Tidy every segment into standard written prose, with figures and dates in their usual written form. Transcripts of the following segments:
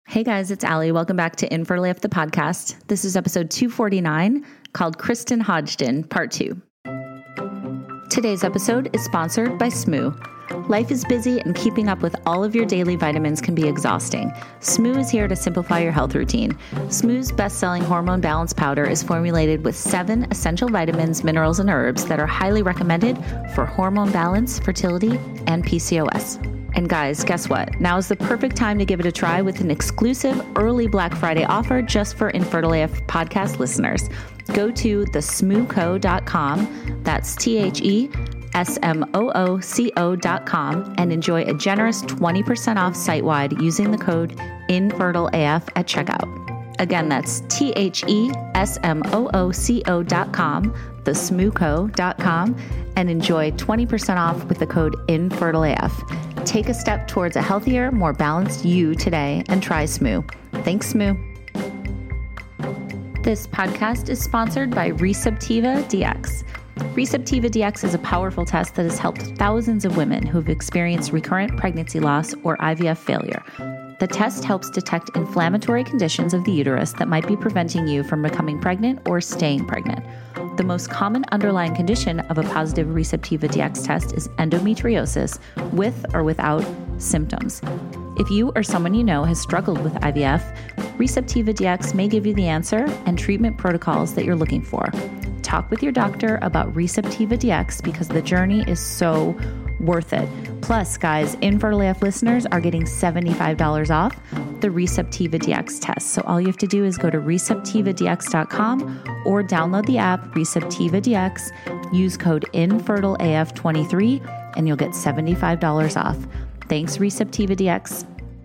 Hey guys, it's Allie. Welcome back to Infertile AF, the podcast. This is episode 249 called Kristen Hodgdon, part 2. Today's episode is sponsored by Smoo. Life is busy and keeping up with all of your daily vitamins can be exhausting. Smoo is here to simplify your health routine. Smoo's best-selling hormone balance powder is formulated with 7 essential vitamins, minerals, and herbs that are highly recommended for hormone balance, fertility, and PCOS. And guys, guess what? Now is the perfect time to give it a try with an exclusive early Black Friday offer just for Infertile AF podcast listeners. Go to thesmooco.com, that's TheSmooco.com, and enjoy a generous 20% off site-wide using the code InfertileAF at checkout. Again, that's TheSmooco.com, thesmooco.com, and enjoy 20% off with the code InfertileAF. Take a step towards a healthier, more balanced you today and try Smoo. Thanks, Smoo. This podcast is sponsored by Receptiva DX. Receptiva DX is a powerful test that has helped thousands of women who have experienced recurrent pregnancy loss or IVF failure. The test helps detect inflammatory conditions of the uterus that might be preventing you from becoming pregnant or staying pregnant. The most common underlying condition of a positive Receptiva DX test is endometriosis with or without symptoms. If you or someone you know has struggled with IVF, Receptiva DX may give you the answer and treatment protocols that you're looking for. Talk with your doctor about Receptiva DX because the journey is so worth it. Plus, guys, Infertile AF listeners are getting $75 off the Receptiva DX test. So all you have to do is go to receptivadx.com or download the app Receptiva DX, use code InfertileAF23, and you'll get $75 off. Thanks, Receptiva DX.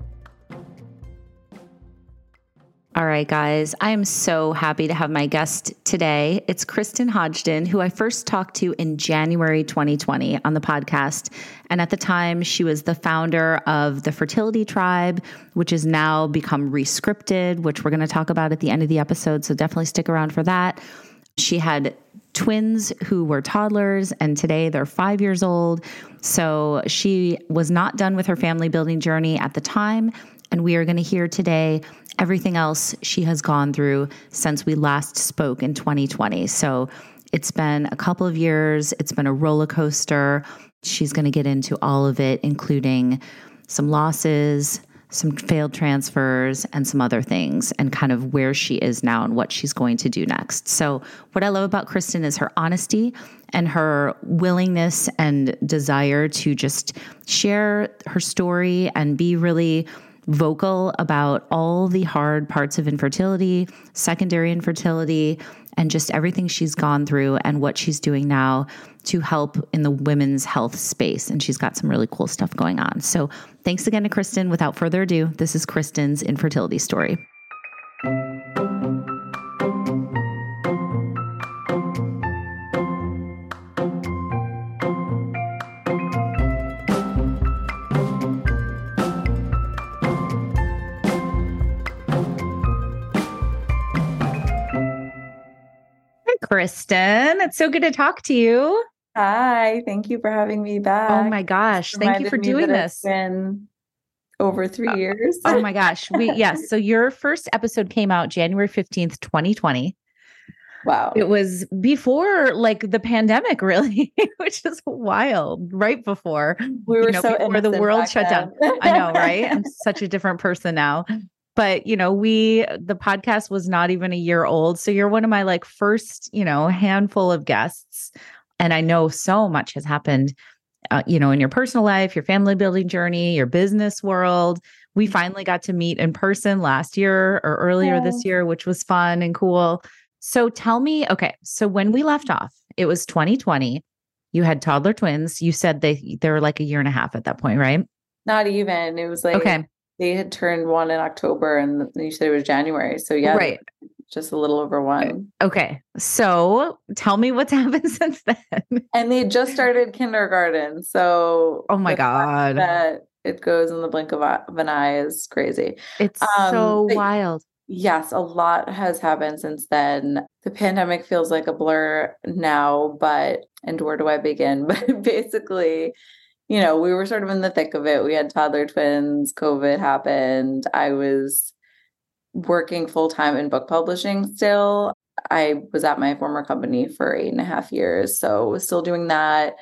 All right, guys, I am so happy to have my guest today. It's Kristen Hodgdon, who I first talked to in January 2020 on the podcast. And at the time, she was the founder of the Fertility Tribe, which has now become Rescripted, which we're going to talk about at the end of the episode. So definitely stick around for that. She had twins who were toddlers, and today they're 5 years old. So she was not done with her family building journey at the time. And we are going to hear today everything else she has gone through since we last spoke in 2020. So it's been a couple of years. It's been a roller coaster. She's going to get into all of it, including some losses, some failed transfers, and some other things, and kind of where she is now and what she's going to do next. So what I love about Kristen is her honesty and her willingness and desire to just share her story and be really vocal about all the hard parts of infertility, secondary infertility, and just everything she's gone through and what she's doing now to help in the women's health space. And she's got some really cool stuff going on. So thanks again to Kristen. Without further ado, this is Kristen's infertility story. Kristen, it's so good to talk to you. Hi, thank you for having me back. Oh my gosh, thank you for doing this. It's been over 3 years. Oh my gosh. Yes. So your first episode came out January 15th, 2020. Wow. It was before like the pandemic, really, which is wild. Right before we were so before the world shut down. I know, right? I'm such a different person now. But, the podcast was not even a year old. So you're one of my like first, handful of guests. And I know so much has happened, in your personal life, your family building journey, your business world. We finally got to meet in person last year or earlier this year, which was fun and cool. So tell me, okay, so when we left off, it was 2020. You had toddler twins. You said they were like a year and a half at that point, right? Not even. It was like, okay. They had turned 1 in October and you said it was January. So yeah, right. Just a little over 1. Okay. So tell me what's happened since then. And they just started kindergarten. So oh my God, that it goes in the blink of an eye is crazy. It's so wild. Yes, a lot has happened since then. The pandemic feels like a blur now, and where do I begin? But basically, we were sort of in the thick of it. We had toddler twins, COVID happened. I was working full time in book publishing still. I was at my former company for 8.5 years. So was still doing that,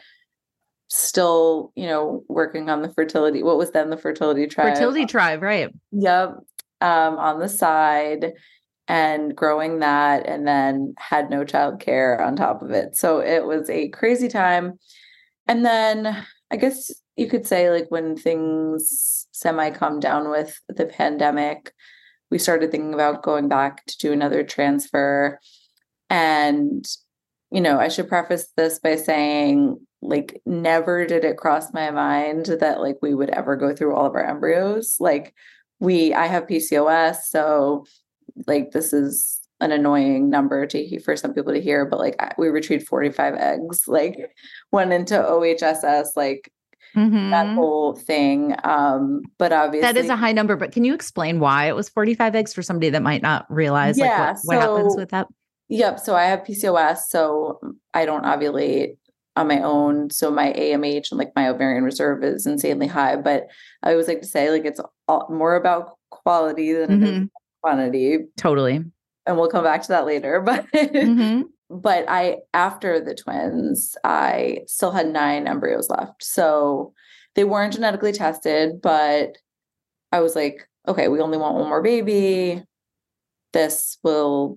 still, working on the fertility, what was then the Fertility Tribe. Fertility Tribe, right. Yep. On the side and growing that, and then had no childcare on top of it. So it was a crazy time. And then I guess you could say, like, when things semi calmed down with the pandemic, we started thinking about going back to do another transfer. And, I should preface this by saying, like, never did it cross my mind that, like, we would ever go through all of our embryos. Like, I have PCOS, so, like, this is an annoying number for some people to hear, but, like, we retrieved 45 eggs, like, went into OHSS, like, that whole thing. But obviously that is a high number, but can you explain why it was 45 eggs for somebody that might not realize what happens with that? Yep. So I have PCOS, so I don't ovulate on my own. So my AMH and, like, my ovarian reserve is insanely high, but I always like to say, like, it's more about quality than it is quantity. Totally. And we'll come back to that later. But but after the twins, I still had 9 embryos left. So they weren't genetically tested, but I was like, okay, we only want one more baby. This will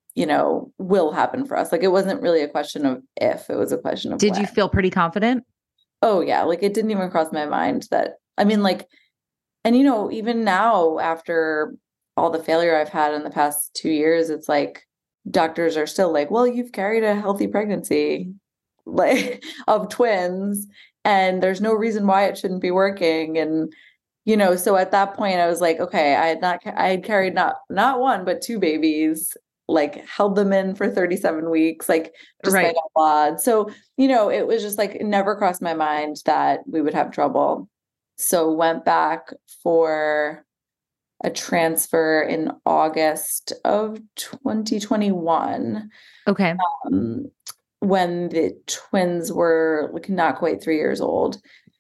happen for us. Like, it wasn't really a question of if, it was a question of Did when. you feel pretty confident? Oh yeah. Like, it didn't even cross my mind that, I mean, like, and even now, after all the failure I've had in the past 2 years, it's like doctors are still like, well, you've carried a healthy pregnancy, like, of twins, and there's no reason why it shouldn't be working. And, so at that point I was like, okay, I had carried not one, but 2 babies, like, held them in for 37 weeks, like, just right. like a lot. So, it was just like, it never crossed my mind that we would have trouble. So went back for a transfer in August of 2021. Okay. When the twins were, like, not quite 3 years old.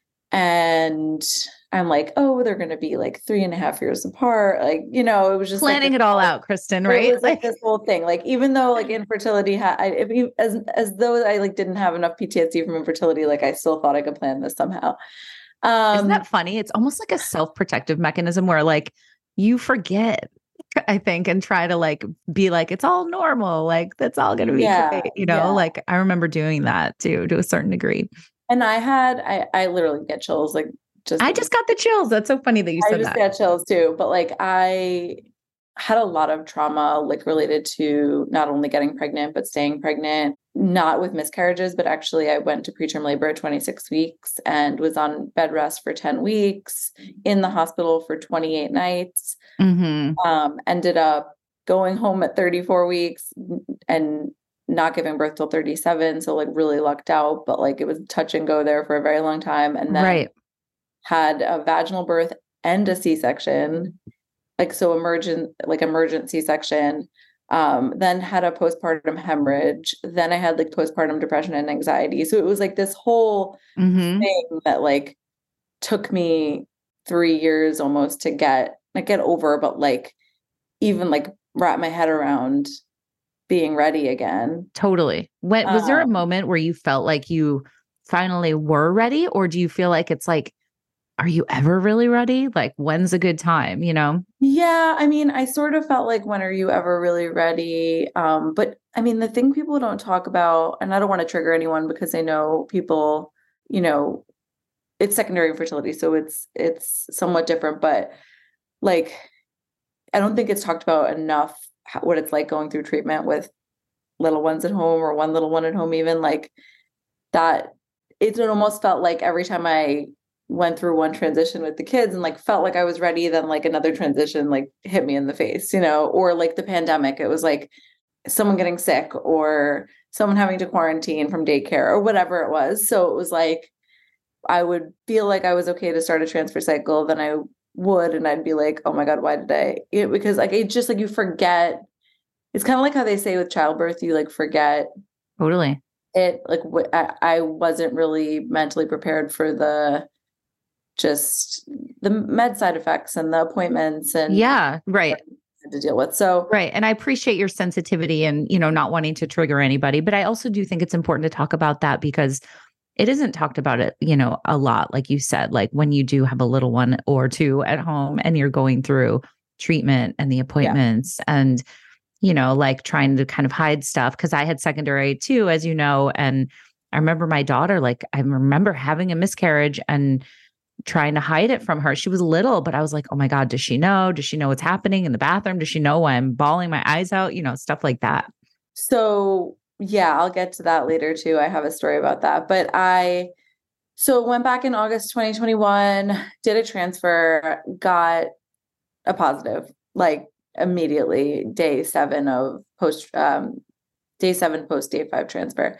And I'm like, oh, they're going to be like 3.5 years apart. Like, it was just planning like it all out, Kristen, right? It was like this whole thing. Like, even though, like, infertility as though I, like, didn't have enough PTSD from infertility, like, I still thought I could plan this somehow. Isn't that funny? It's almost like a self-protective mechanism where, like, you forget, I think, and try to, like, be like, it's all normal. Like, that's all going to be great. Like, I remember doing that too, to a certain degree. And I literally get chills. Like, I just got the chills. That's so funny that you said that. I just got chills too. But, like, I had a lot of trauma, like, related to not only getting pregnant, but staying pregnant, not with miscarriages, but actually I went to preterm labor at 26 weeks and was on bed rest for 10 weeks, in the hospital for 28 nights, ended up going home at 34 weeks and not giving birth till 37. So, like, really lucked out, but, like, it was touch and go there for a very long time. And then had a vaginal birth and a C-section, like, so emergent C-section, then had a postpartum hemorrhage. Then I had, like, postpartum depression and anxiety. So it was like this whole thing that, like, took me 3 years almost to get over, but, like, even, like, wrap my head around being ready again. Totally. Was there a moment where you felt like you finally were ready, or do you feel like it's like, are you ever really ready? Like, when's a good time, Yeah. I mean, I sort of felt like, when are you ever really ready? But I mean, the thing people don't talk about, and I don't want to trigger anyone because I know people, it's secondary infertility, so it's somewhat different, but, like, I don't think it's talked about enough what it's like going through treatment with little ones at home, or one little one at home, even, like, that. It almost felt like every time I went through one transition with the kids and, like, felt like I was ready, then, like, another transition, like, hit me in the face, or, like, the pandemic, it was like someone getting sick or someone having to quarantine from daycare or whatever it was. So it was like, I would feel like I was okay to start a transfer cycle, then I would, and I'd be like, oh my God, why did I? Because, like, it just, like, you forget. It's kind of like how they say with childbirth, you, like, forget. Totally. it like I wasn't really mentally prepared for just the med side effects and the appointments and Yeah, right. to deal with. So, right. And I appreciate your sensitivity and, not wanting to trigger anybody, but I also do think it's important to talk about that because it isn't talked about it, a lot. Like you said, like when you do have a little one or two at home and you're going through treatment and the appointments and, like trying to kind of hide stuff. Cause I had secondary too, as you know, and I remember my daughter, like I remember having a miscarriage and trying to hide it from her. She was little, but I was like, oh my God, does she know? Does she know what's happening in the bathroom? Does she know why I'm bawling my eyes out? Stuff like that. so yeah, I'll get to that later too. I have a story about that, but so went back in August 2021, did a transfer, got a positive, like immediately day 7 post day 5 transfer.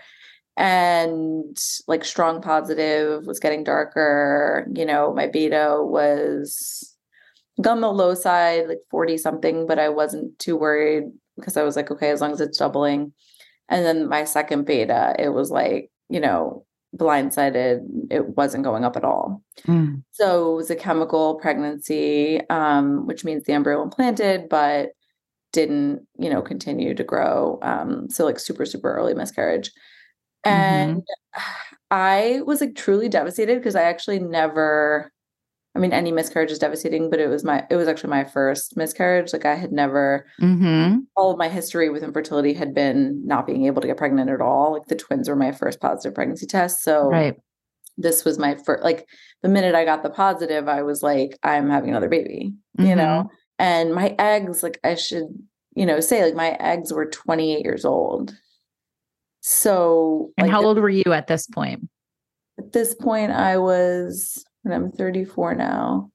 And like strong positive, was getting darker. My beta was on the low side, like 40 something, but I wasn't too worried because I was like, okay, as long as it's doubling. And then my second beta, it was like, blindsided. It wasn't going up at all. So it was a chemical pregnancy, which means the embryo implanted, but didn't, continue to grow. So like super, super early miscarriage. And I was like truly devastated because I actually any miscarriage is devastating, but it was actually my first miscarriage. Like I had never, all of my history with infertility had been not being able to get pregnant at all. Like the twins were my first positive pregnancy test. So this was my first, like the minute I got the positive, I was like, I'm having another baby, and my eggs, like I should, say like my eggs were 28 years old. So, and like, how old were you at this point? At this point, and I'm 34 now.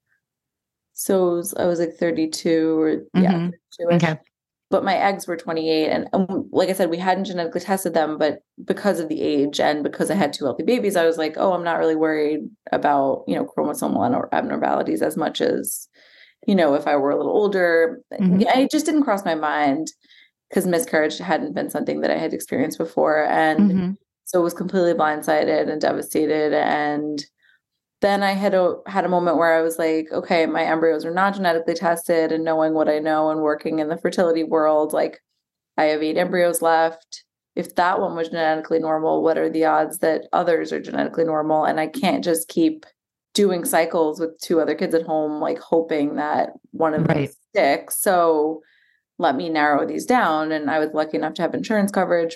So I was like 32 or 32-ish. Okay. But my eggs were 28. And like I said, we hadn't genetically tested them, but because of the age and because I had 2 healthy babies, I was like, oh, I'm not really worried about, chromosomal abnormalities as much as, if I were a little older. It just didn't cross my mind because miscarriage hadn't been something that I had experienced before. And so I was completely blindsided and devastated. And then I had a moment where I was like, okay, my embryos are not genetically tested, and knowing what I know and working in the fertility world, like I have 8 embryos left. If that one was genetically normal, what are the odds that others are genetically normal? And I can't just keep doing cycles with 2 other kids at home, like hoping that one of them sticks. So let me narrow these down. And I was lucky enough to have insurance coverage.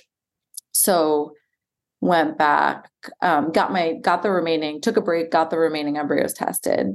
So went back, took a break, got the remaining embryos tested.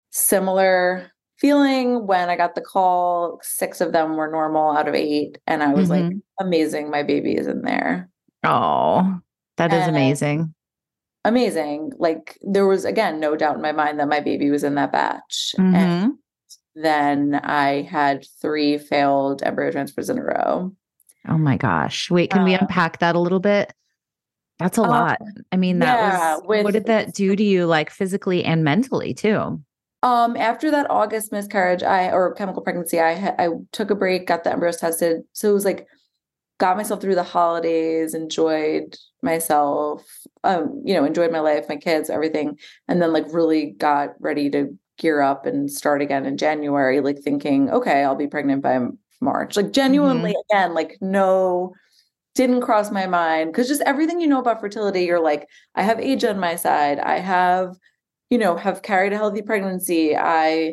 Similar feeling when I got the call, 6 of them were normal out of 8. And I was like, amazing, my baby is in there. Oh, that is amazing. Amazing. Like there was, again, no doubt in my mind that my baby was in that batch. And then I had 3 failed embryo transfers in a row. Oh my gosh. Wait, can we unpack that a little bit? That's a lot. I mean, what did that do to you, like physically and mentally too? After that August miscarriage, or chemical pregnancy, I took a break, got the embryos tested. So it was like, got myself through the holidays, enjoyed myself, enjoyed my life, my kids, everything. And then like really got ready to gear up and start again in January, like thinking, okay, I'll be pregnant by March. Like genuinely, again, like no, didn't cross my mind. Cause just everything about fertility, you're like, I have age on my side. I have, have carried a healthy pregnancy. I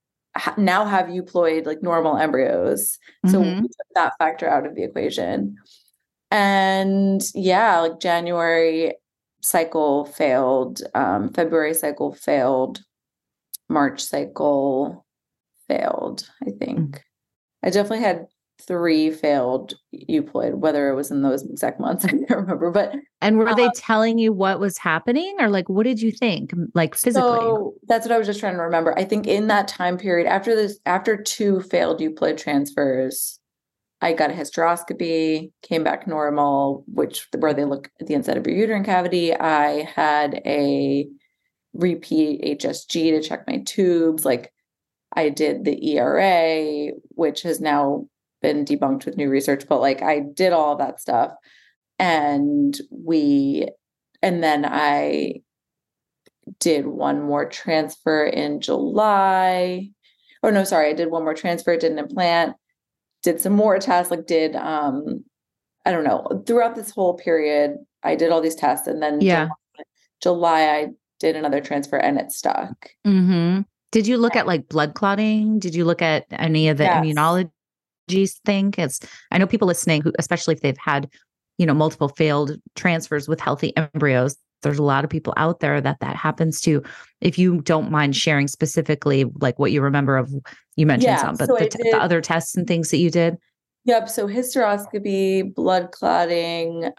now have euploid like normal embryos. So we took that factor out of the equation. And yeah, like January cycle failed, February cycle failed, March cycle failed, I think. I definitely had 3 failed euploid, whether it was in those exact months, I can't remember. And were they telling you what was happening, or like, what did you think, like physically? So that's what I was just trying to remember. I think in that time period, after 2 failed euploid transfers, I got a hysteroscopy, came back normal, where they look at the inside of your uterine cavity. I had a repeat HSG to check my tubes. Like I did the ERA, which has now been debunked with new research, but like I did all that stuff. and then I did one more transfer in July. Or no, sorry, I did one more transfer, did an implant, did some more tests, like did, I don't know, throughout this whole period, I did all these tests, and then July, I did another transfer and it stuck. Mm-hmm. Did you look at like blood clotting? Did you look at any of the immunology thing? Because I know people listening who, especially if they've had, multiple failed transfers with healthy embryos, there's a lot of people out there that happens to. If you don't mind sharing specifically, like what you remember of, you mentioned some, but the other tests and things that you did. Yep. So hysteroscopy, blood clotting,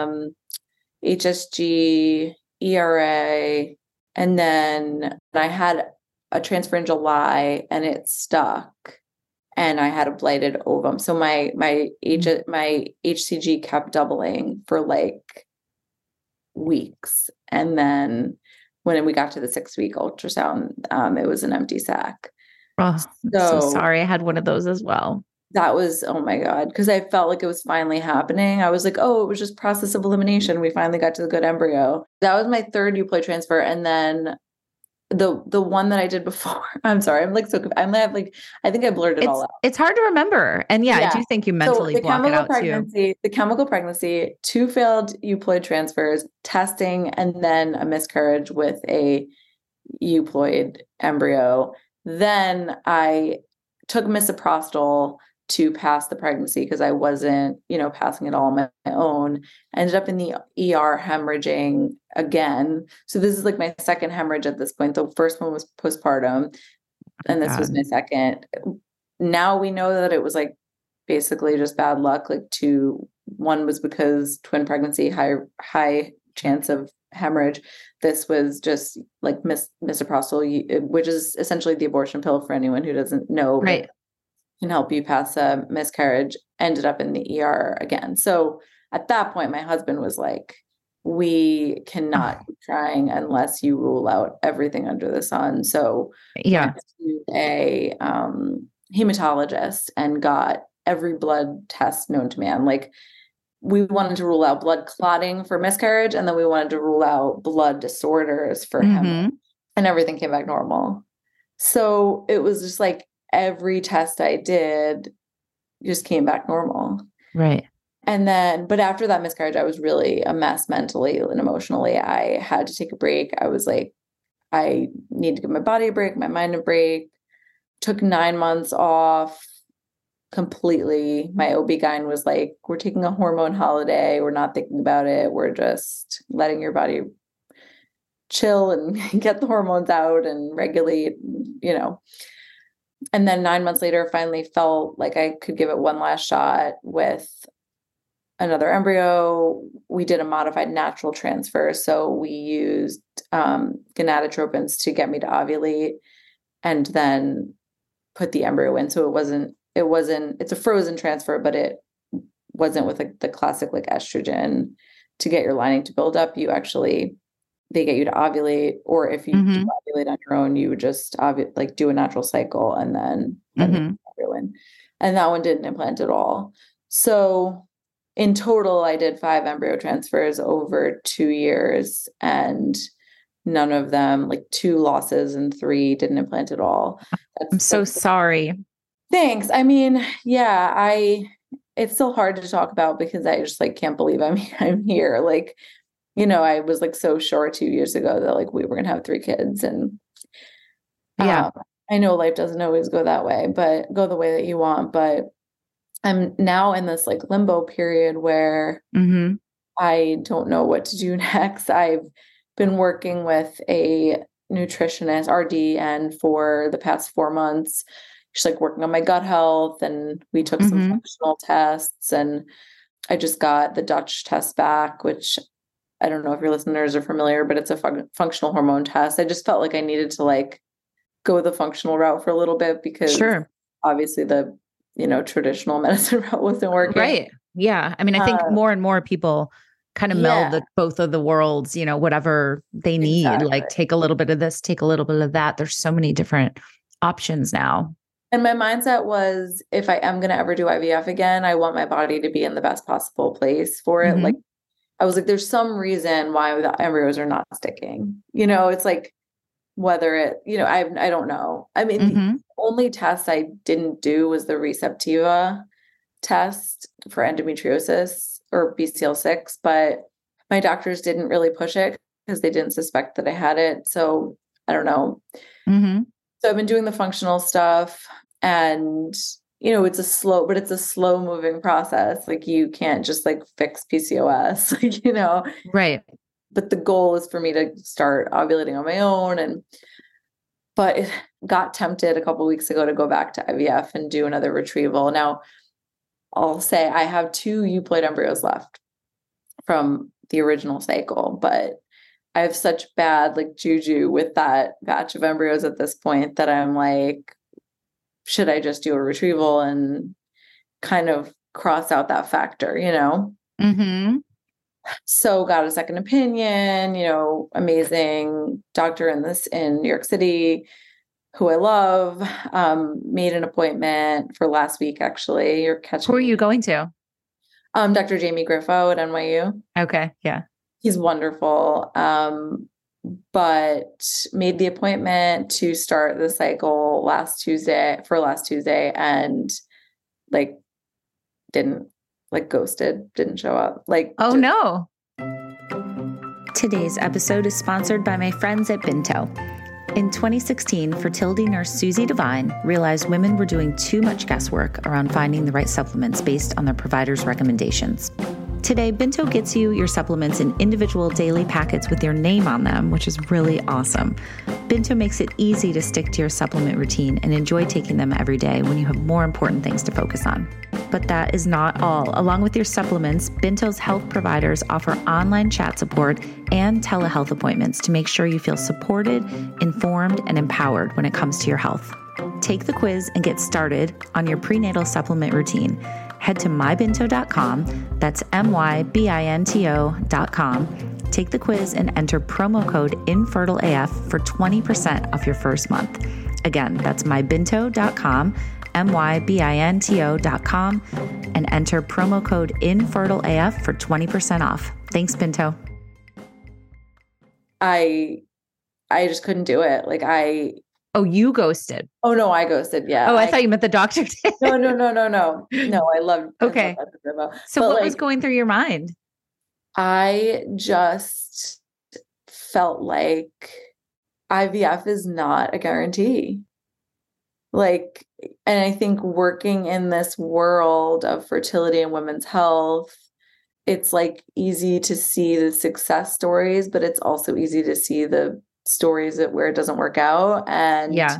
HSG, ERA, and then I had a transfer in July and it stuck, and I had a blighted ovum. So my HCG kept doubling for like weeks, and then when we got to the 6-week ultrasound, it was an empty sac. Oh, so sorry. I had one of those as well. That was, oh my God, because I felt like it was finally happening. I was like, oh, it was just process of elimination. We finally got to the good embryo. That was my third euploid transfer. And then the one that I did before, I'm sorry, I'm like, I think I blurred it all out. It's hard to remember. And I do think you mentally block it out too. The chemical pregnancy, 2 failed euploid transfers, testing, and then a miscarriage with a euploid embryo. Then I took misoprostol to pass the pregnancy because I wasn't, passing it all on my own. I ended up in the ER hemorrhaging again. So this is like my second hemorrhage at this point. The first one was postpartum, and this was my second. Now we know that it was like basically just bad luck. Like one was because twin pregnancy, high chance of hemorrhage. This was just like misoprostol, which is essentially the abortion pill for anyone who doesn't know. Right. Can help you pass a miscarriage. Ended up in the ER again. So at that point, my husband was like, we cannot keep trying unless you rule out everything under the sun. So went to a hematologist and got every blood test known to man. Like, we wanted to rule out blood clotting for miscarriage, and then we wanted to rule out blood disorders for hemorrhage, and everything came back normal. So it was just like, every test I did just came back normal. Right. And then, but after that miscarriage, I was really a mess mentally and emotionally. I had to take a break. I was like, I need to give my body a break, my mind a break. Took 9 months off completely. My OB-GYN was like, we're taking a hormone holiday. We're not thinking about it. We're just letting your body chill and get the hormones out and regulate, And then 9 months later, finally felt like I could give it one last shot with another embryo. We did a modified natural transfer. So we used gonadotropins to get me to ovulate and then put the embryo in. So it's a frozen transfer, but it wasn't with the classic like estrogen to get your lining to build up. They get you to ovulate, or if you do ovulate on your own, you would just do a natural cycle and then embryo in. And that one didn't implant at all. So in total, I did 5 embryo transfers over 2 years, and none of them, like 2 losses and 3 didn't implant at all. I'm so sorry. Thanks. I mean, it's still hard to talk about because I just like can't believe I'm here. Like, I was like so sure 2 years ago that like we were going to have 3 kids, and I know life doesn't always go that way, but go the way that you want. But I'm now in this like limbo period where I don't know what to do next. I've been working with a nutritionist, RD, for the past 4 months. She's like working on my gut health, and we took some functional tests, and I just got the Dutch test back, which I don't know if your listeners are familiar, but it's a functional hormone test. I just felt like I needed to like go the functional route for a little bit because obviously the, traditional medicine route wasn't working. Right. Yeah. I mean, I think more and more people kind of meld both of the worlds, whatever they need, like take a little bit of this, take a little bit of that. There's so many different options now. And my mindset was, if I am going to ever do IVF again, I want my body to be in the best possible place for it. Like I was like, there's some reason why the embryos are not sticking. You know, it's like whether it, you know, I don't know. I mean, the only test I didn't do was the Receptiva test for endometriosis or BCL6, but my doctors didn't really push it because they didn't suspect that I had it. So I don't know. So I've been doing the functional stuff, and you know, it's a slow moving process. Like you can't just like fix PCOS, like, you know, right. But the goal is for me to start ovulating on my own. But it got tempted a couple of weeks ago to go back to IVF and do another retrieval. Now I'll say I have 2 euploid embryos left from the original cycle, but I have such bad like juju with that batch of embryos at this point that I'm like, should I just do a retrieval and kind of cross out that factor, you know? So got a second opinion, you know, amazing doctor in New York City, who I love, made an appointment for last week, actually. You're catching. Who are you going to? Dr. Jamie Griffo at NYU. Okay. Yeah. He's wonderful. But made the appointment to start the cycle last Tuesday and like didn't, like ghosted, didn't show up. Like, oh no. Today's episode is sponsored by my friends at Binto. In 2016, fertility nurse Susie Devine realized women were doing too much guesswork around finding the right supplements based on their provider's recommendations. Today, Binto gets you your supplements in individual daily packets with your name on them, which is really awesome. Binto makes it easy to stick to your supplement routine and enjoy taking them every day when you have more important things to focus on. But that is not all. Along with your supplements, Binto's health providers offer online chat support and telehealth appointments to make sure you feel supported, informed, and empowered when it comes to your health. Take the quiz and get started on your prenatal supplement routine. Head to mybinto.com, that's MYBINTO.com. Take the quiz and enter promo code InfertileAF for 20% off your first month. Again, that's mybinto.com, MYBINTO.com, and enter promo code InfertileAF for 20% off. Thanks, Binto. I just couldn't do it. Like Oh, you ghosted. Oh no, I ghosted. Yeah. Oh, I thought you meant the doctor did. No. No, I love. Okay. So what was going through your mind? I just felt like IVF is not a guarantee. Like, and I think working in this world of fertility and women's health, it's like easy to see the success stories, but it's also easy to see the stories where it doesn't work out. And yeah,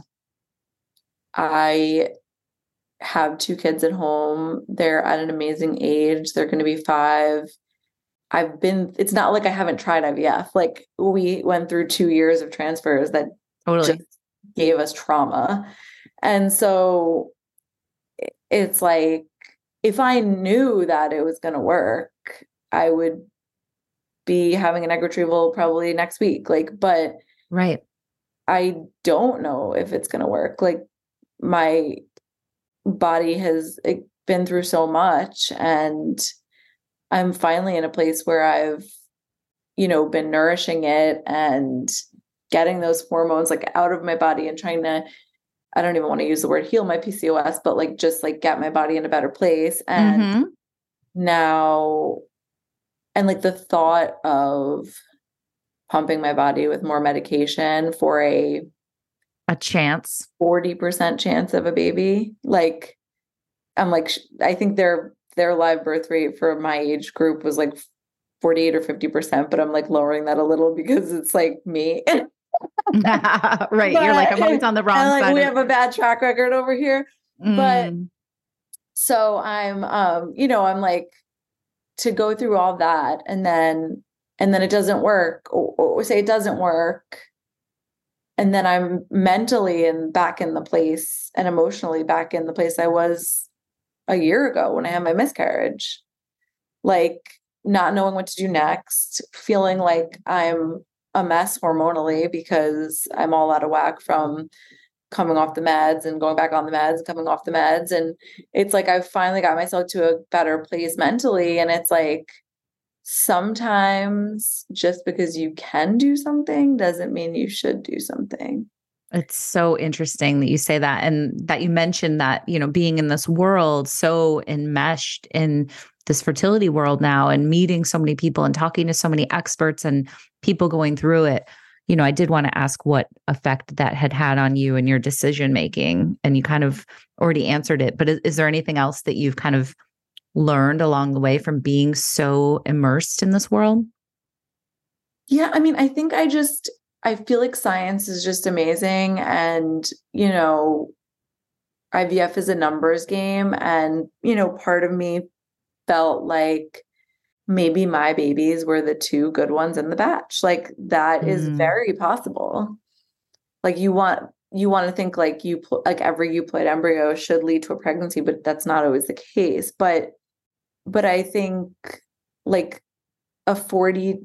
I have 2 kids at home. They're at an amazing age. They're going to be 5. It's not like I haven't tried IVF. Like we went through 2 years of transfers that just gave us trauma. And so it's like, if I knew that it was going to work, I would be having an egg retrieval probably next week. Like, but right. I don't know if it's going to work. Like my body has been through so much, and I'm finally in a place where I've, you know, been nourishing it and getting those hormones like out of my body and trying to, I don't even want to use the word heal my PCOS, but like, just like get my body in a better place. And now, and like the thought of pumping my body with more medication for a chance, 40% chance of a baby. Like, I'm like, I think their live birth rate for my age group was like 48 or 50%, but I'm like lowering that a little because it's like me. Right. But you're like, I'm always on the wrong side. We have a bad track record over here. But so I'm, you know, I'm like, to go through all that and then it doesn't work, or say it doesn't work. And then I'm mentally back in the place and emotionally back in the place I was a year ago when I had my miscarriage, like not knowing what to do next, feeling like I'm a mess hormonally because I'm all out of whack from coming off the meds and going back on the meds, coming off the meds. And it's like, I've finally got myself to a better place mentally. And it's like, sometimes just because you can do something doesn't mean you should do something. It's so interesting that you say that, and that you mentioned that, being in this world so enmeshed in this fertility world now, and meeting so many people and talking to so many experts and people going through it. I did want to ask what effect that had on you and your decision making, and you kind of already answered it. But is there anything else that you've kind of learned along the way from being so immersed in this world? Yeah, I mean, I feel like science is just amazing. And, IVF is a numbers game. And, part of me felt like maybe my babies were the two good ones in the batch. Like that is very possible. Like you want to think like like every euploid embryo should lead to a pregnancy, but that's not always the case. But I think like a 40%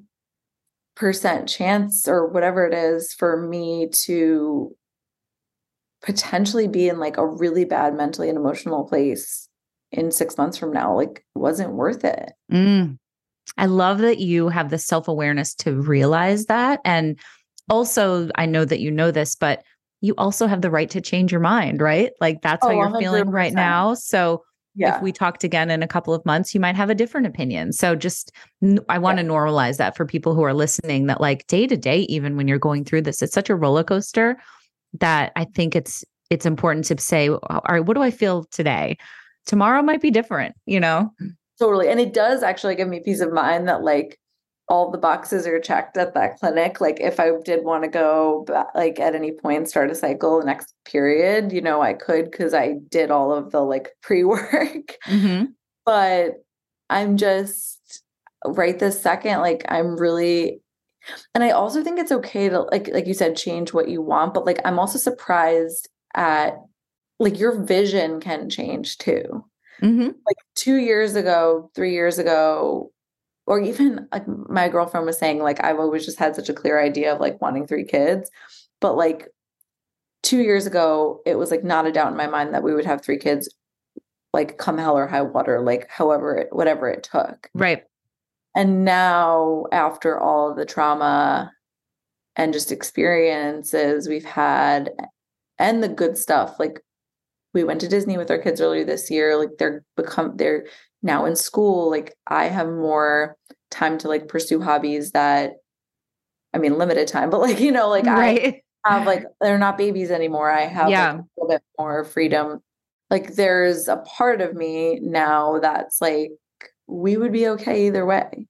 chance or whatever it is for me to potentially be in like a really bad mentally and emotional place in 6 months from now, like wasn't worth it. I love that you have the self-awareness to realize that. And also, I know that you know this, but you also have the right to change your mind, right? Like that's how you're 100%. feeling right now. So Yeah. if we talked again in a couple of months, you might have a different opinion. So I want to normalize that for people who are listening, that like day to day, even when you're going through this, it's such a roller coaster that I think it's important to say, all right, what do I feel today? Tomorrow might be different, Totally. And it does actually give me peace of mind that like all the boxes are checked at that clinic. Like if I did want to go like at any point, start a cycle the next period, I could, because I did all of the like pre-work. But I'm just right this second, like I'm really, and I also think it's okay to like you said, change what you want. But like, I'm also surprised at like your vision can change too. Like 2 years ago, 3 years ago, or even like my girlfriend was saying, like, I've always just had such a clear idea of like wanting 3 kids. But like 2 years ago, it was like not a doubt in my mind that we would have 3 kids, like come hell or high water, like whatever it took. Right. And now after all of the trauma and just experiences we've had and the good stuff, like we went to Disney with our kids earlier this year. Like they're now in school. Like I have more time to like pursue hobbies that, I mean, limited time, but like, like right. I have like, they're not babies anymore. I have like a little bit more freedom. Like there's a part of me now that's like, we would be okay either way,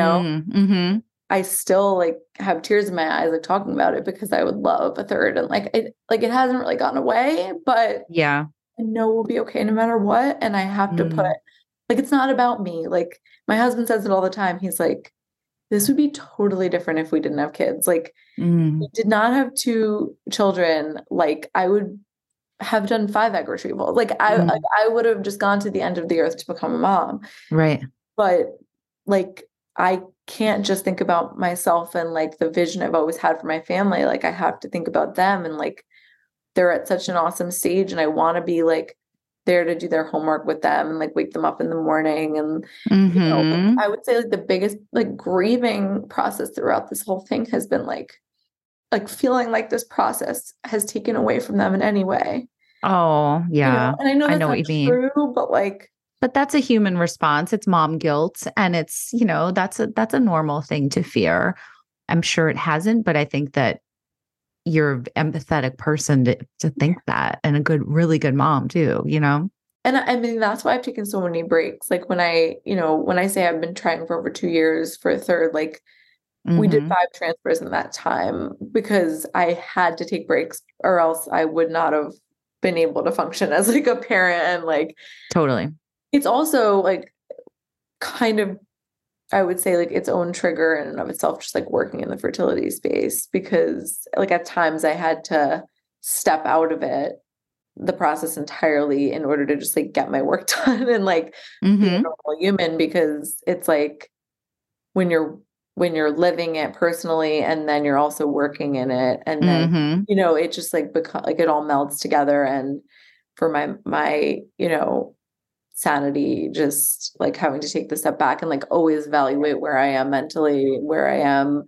I still like have tears in my eyes, like talking about it, because I would love a third. And like, it hasn't really gone away, but I know we'll be okay no matter what. And I have to put, like, it's not about me. Like my husband says it all the time. He's like, this would be totally different if we didn't have kids. Like we did not have 2 children. Like I would have done 5 egg retrievals. Like I would have just gone to the end of the earth to become a mom. Right. But like, I can't just think about myself and like the vision I've always had for my family. Like I have to think about them, and like they're at such an awesome stage, and I want to be like there to do their homework with them and like wake them up in the morning. And I would say like the biggest like grieving process throughout this whole thing has been like feeling like this process has taken away from them in any way. Oh, yeah. And I know that's what you mean. True, but that's a human response. It's mom guilt. And it's, that's a normal thing to fear. I'm sure it hasn't, but I think that you're an empathetic person to think that, and a really good mom too, And I mean, that's why I've taken so many breaks. Like when I say I've been trying for over 2 years for a third, like we did 5 transfers in that time because I had to take breaks, or else I would not have been able to function as like a parent. And like, totally. It's also like kind of, I would say, like its own trigger in and of itself, just like working in the fertility space, because like at times I had to step out of the process entirely in order to just like get my work done and like be a normal human, because it's like when you're living it personally and then you're also working in it, and then it just like it all melds together. And for my sanity, just like having to take the step back and like always evaluate where I am mentally, where I am,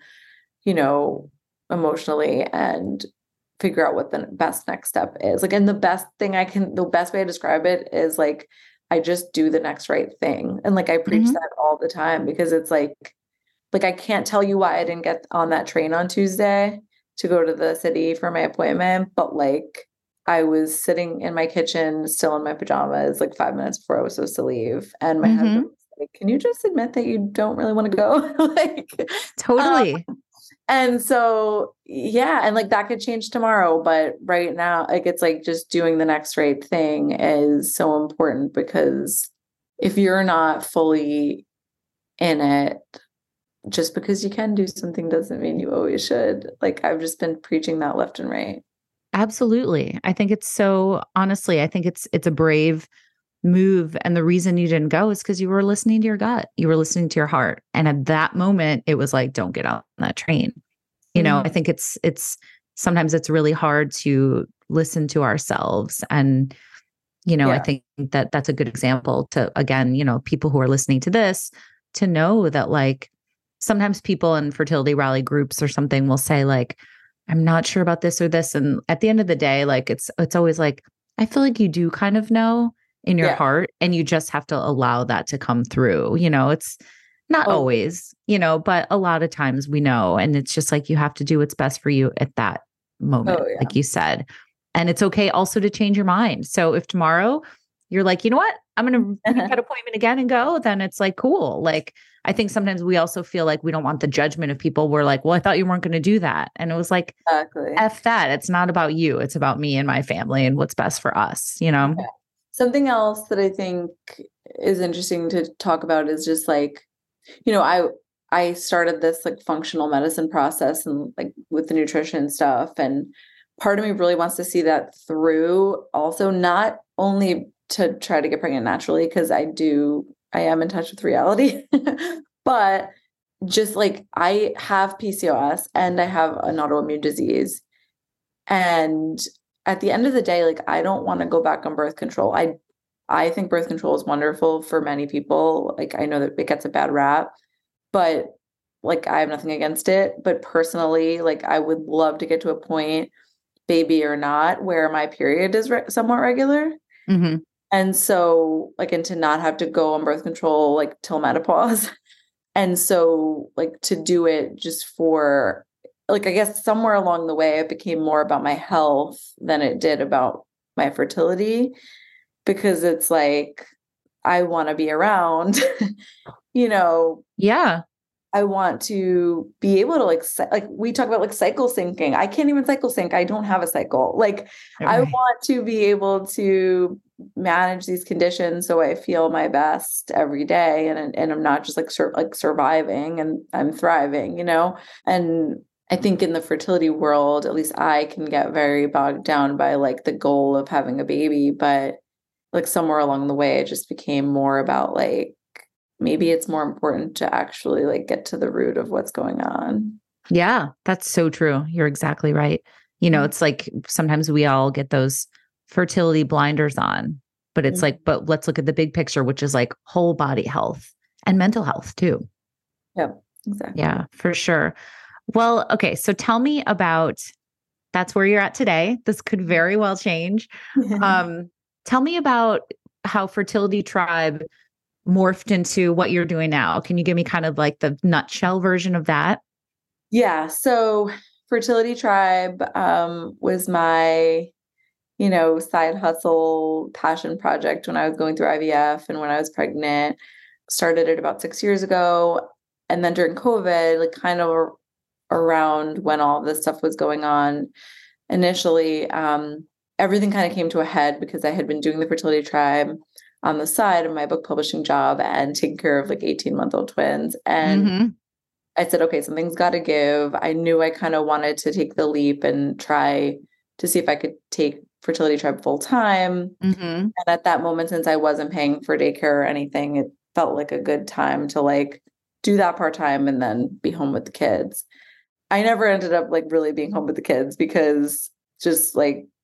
emotionally, and figure out what the best next step is. Like, and the best way to describe it is like, I just do the next right thing. And like, I preach that all the time, because it's like, I can't tell you why I didn't get on that train on Tuesday to go to the city for my appointment, but like, I was sitting in my kitchen still in my pajamas like 5 minutes before I was supposed to leave. And my husband was like, can you just admit that you don't really want to go? Like, Totally. and so, yeah. And like that could change tomorrow, but right now, like, it's like just doing the next right thing is so important, because if you're not fully in it, just because you can do something doesn't mean you always should. Like, I've just been preaching that left and right. Absolutely. I think it's honestly, I think it's a brave move. And the reason you didn't go is because you were listening to your gut. You were listening to your heart. And at that moment, it was like, don't get on that train. I think it's sometimes it's really hard to listen to ourselves. And, I think that that's a good example to, again, people who are listening to this, to know that like sometimes people in fertility rally groups or something will say like, I'm not sure about this or this. And at the end of the day, like it's always like, I feel like you do kind of know in your heart, and you just have to allow that to come through. It's not always, but a lot of times we know. And it's just like, you have to do what's best for you at that moment, like you said. And it's okay also to change your mind. So if tomorrow you're like, you know what, I'm going to make that appointment again and go, then it's like, cool. Like, I think sometimes we also feel like we don't want the judgment of people. We're like, well, I thought you weren't going to do that. And it was like, exactly. F that. It's not about you. It's about me and my family and what's best for us, Yeah. Something else that I think is interesting to talk about is just like, I started this like functional medicine process and like with the nutrition stuff. And part of me really wants to see that through also, not only to try to get pregnant naturally, because I am in touch with reality, but just like I have PCOS and I have an autoimmune disease. And at the end of the day, like, I don't want to go back on birth control. I think birth control is wonderful for many people. Like, I know that it gets a bad rap, but like, I have nothing against it. But personally, like, I would love to get to a point, baby or not, where my period is somewhat regular. Mm-hmm. And so like, and to not have to go on birth control, like till menopause. And so like to do it just for like, I guess somewhere along the way, it became more about my health than it did about my fertility, because it's like, I want to be around, Yeah. I want to be able to like we talk about like cycle syncing. I can't even cycle sync. I don't have a cycle. Like, I want to be able to manage these conditions so I feel my best every day, and I'm not just like surviving, and I'm thriving, And I think in the fertility world, at least I can get very bogged down by like the goal of having a baby, but like somewhere along the way, it just became more about like, maybe it's more important to actually like get to the root of what's going on. Yeah, that's so true. You're exactly right. It's like sometimes we all get those fertility blinders on, but it's like, but let's look at the big picture, which is like whole body health and mental health too. Yep, exactly. Yeah, for sure. Well, okay. So tell me about, that's where you're at today. This could very well change. Tell me about how Fertility Tribe morphed into what you're doing now. Can you give me kind of like the nutshell version of that? Yeah. So Fertility Tribe was my, side hustle passion project when I was going through IVF and when I was pregnant. Started it about 6 years ago. And then during COVID, like kind of around when all this stuff was going on initially, everything kind of came to a head because I had been doing the Fertility Tribe on the side of my book publishing job and taking care of like 18-month-old twins. And I said, okay, something's got to give. I knew I kind of wanted to take the leap and try to see if I could take Fertility Tribe full time. And at that moment, since I wasn't paying for daycare or anything, it felt like a good time to like do that part-time and then be home with the kids. I never ended up like really being home with the kids because just like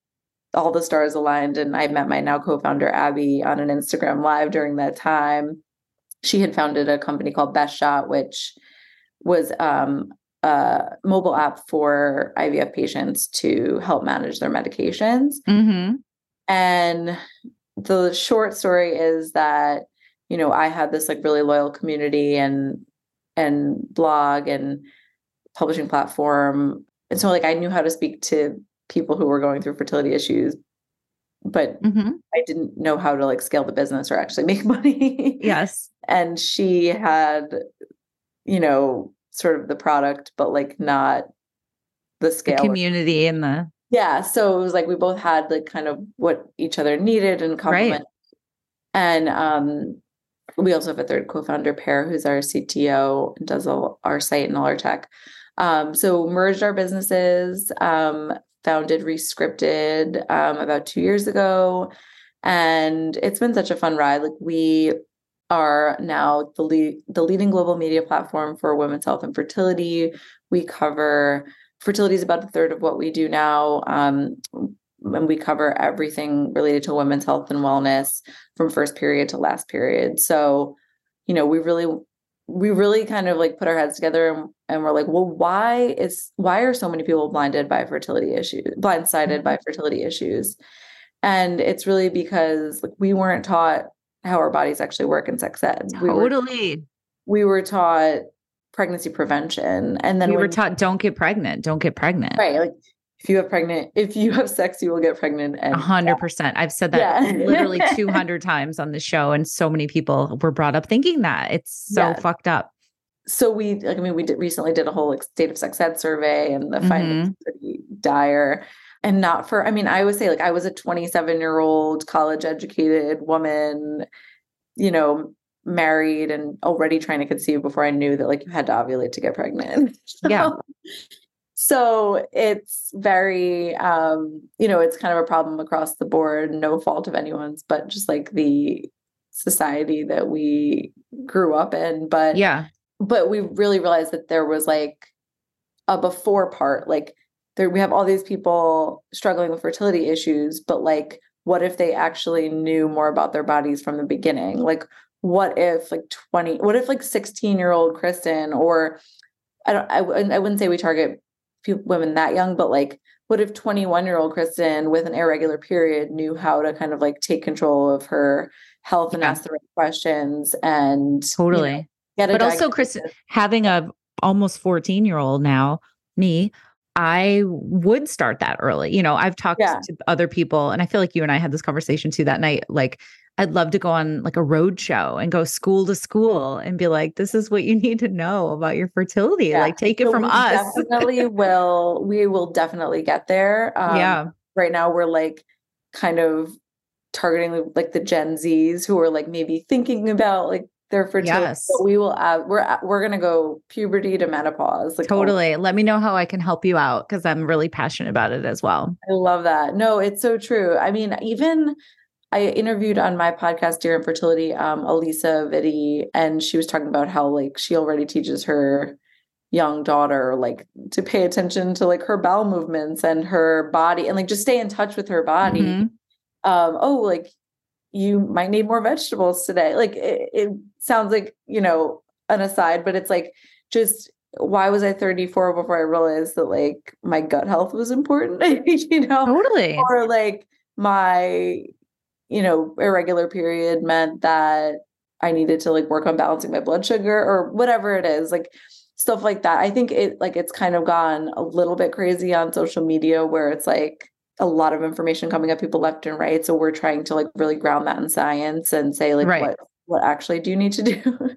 all the stars aligned. And I met my now co-founder, Abby, on an Instagram live during that time. She had founded a company called Best Shot, which was a mobile app for IVF patients to help manage their medications. Mm-hmm. And the short story is that, you know, I had this like really loyal community and blog and publishing platform. And so like I knew how to speak to people who were going through fertility issues, but I didn't know how to like scale the business or actually make money. Yes. And she had, you know, sort of the product, but like not the scale. The community and the. Yeah. So it was like we both had like kind of what each other needed and complement. Right. And we also have a third co-founder, Pear, who's our CTO and does our site and all our tech. So merged our businesses, founded Rescripted about 2 years ago. And it's been such a fun ride. Like we are now the leading global media platform for women's health and fertility. We cover fertility is about a third of what we do now. And we cover everything related to women's health and wellness from first period to last period. So, you know, we really kind of like put our heads together and we're like, well, why are so many people blindsided by fertility issues? And it's really because like we weren't taught how our bodies actually work in sex ed. Totally. We were taught pregnancy prevention. And then we were taught, don't get pregnant. Right. Like if you have sex, you will get pregnant. 100%. I've said that literally 200 times on the show. And so many people were brought up thinking that. It's so fucked up. So we recently did a whole like state of sex ed survey and the findings are pretty dire. And I would say like I was a 27-year-old college educated woman, you know, married and already trying to conceive before I knew that like you had to ovulate to get pregnant. Yeah. So it's very, you know, it's kind of a problem across the board, no fault of anyone's, but just like the society that we grew up in. But we really realized that there was like a before part, like we have all these people struggling with fertility issues, but like, what if they actually knew more about their bodies from the beginning? Like, what if 16-year-old Kristen, or I wouldn't say we target women that young, but like, what if 21-year-old Kristen with an irregular period knew how to kind of like take control of her health and ask the right questions and totally but also Kristen having a almost 14-year-old now, me, I would start that early. You know, I've talked to other people and I feel like you and I had this conversation too that night. Like I'd love to go on like a road show and go school to school and be like, this is what you need to know about your fertility. Yeah. Like take it from us. We will definitely get there. Right now we're like kind of targeting like the Gen Zs who are like maybe thinking about like their fertility. Yes. But we will we're going to go puberty to menopause. Like, totally. Let me know how I can help you out because I'm really passionate about it as well. I love that. No, it's so true. I mean, even I interviewed on my podcast, Dear Infertility, Elisa Vitti, and she was talking about how like she already teaches her young daughter like to pay attention to like her bowel movements and her body and like just stay in touch with her body. Like you might need more vegetables today. Like it sounds like, you know, an aside, but it's like, just why was I 34 before I realized that like my gut health was important, you know? Totally. Or like my, you know, irregular period meant that I needed to like work on balancing my blood sugar or whatever it is, like stuff like that. I think it's kind of gone a little bit crazy on social media where it's like a lot of information coming at people left and right. So we're trying to like really ground that in science and say like, what actually do you need to do?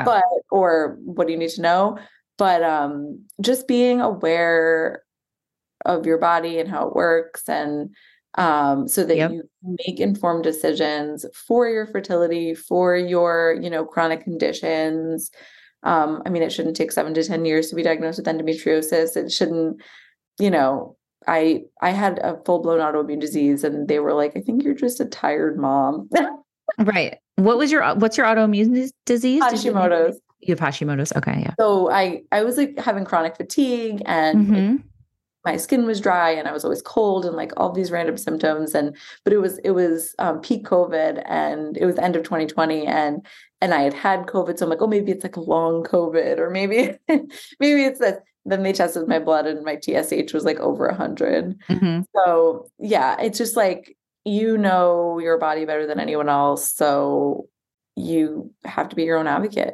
Or what do you need to know? But just being aware of your body and how it works and so that you make informed decisions for your fertility, for your, you know, chronic conditions. I mean, it shouldn't take 7 to 10 years to be diagnosed with endometriosis. It shouldn't, you know, I had a full-blown autoimmune disease and they were like, I think you're just a tired mom. Right. What's your autoimmune disease? Hashimoto's. You have Hashimoto's. Okay. Yeah. So I was like having chronic fatigue and like, my skin was dry and I was always cold and like all these random symptoms. But it was peak COVID, and it was end of 2020, and I had COVID. So I'm like, oh, maybe it's like a long COVID, or maybe it's this. Then they tested my blood and my TSH was like over 100. Mm-hmm. So yeah, it's just like, you know your body better than anyone else. So you have to be your own advocate.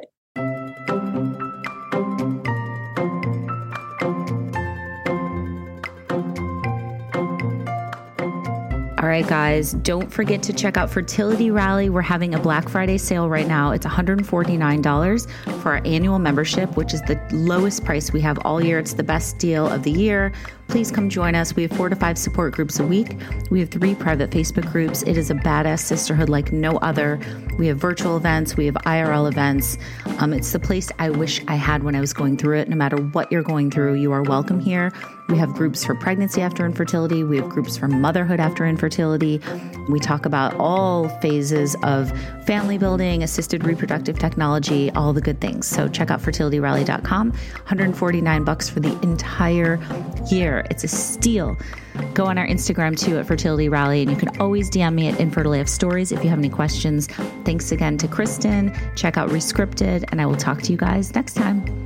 All right, guys, don't forget to check out Fertility Rally. We're having a Black Friday sale right now. It's $149 for our annual membership, which is the lowest price we have all year. It's the best deal of the year. Please come join us. We have 4 to 5 support groups a week. We have 3 private Facebook groups. It is a badass sisterhood like no other. We have virtual events. We have IRL events. It's the place I wish I had when I was going through it. No matter what you're going through, you are welcome here. We have groups for pregnancy after infertility. We have groups for motherhood after infertility. We talk about all phases of family building, assisted reproductive technology, all the good things. So check out fertilityrally.com. $149 for the entire year. It's a steal. Go on our Instagram too at Fertility Rally, and you can always DM me at Infertile Stories if you have any questions. Thanks again to Kristen. Check out Rescripted, and I will talk to you guys next time.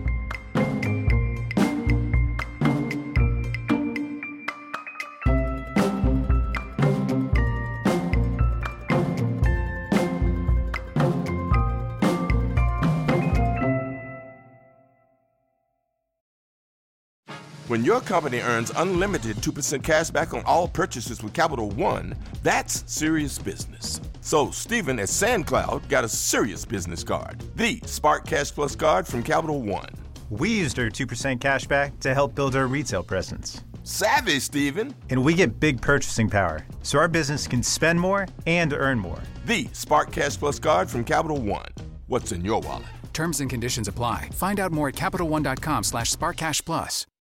When your company earns unlimited 2% cash back on all purchases with Capital One, that's serious business. So Stephen at SandCloud got a serious business card, the Spark Cash Plus card from Capital One. We used our 2% cash back to help build our retail presence. Savvy, Stephen. And we get big purchasing power, so our business can spend more and earn more. The Spark Cash Plus card from Capital One. What's in your wallet? Terms and conditions apply. Find out more at CapitalOne.com/SparkCashPlus.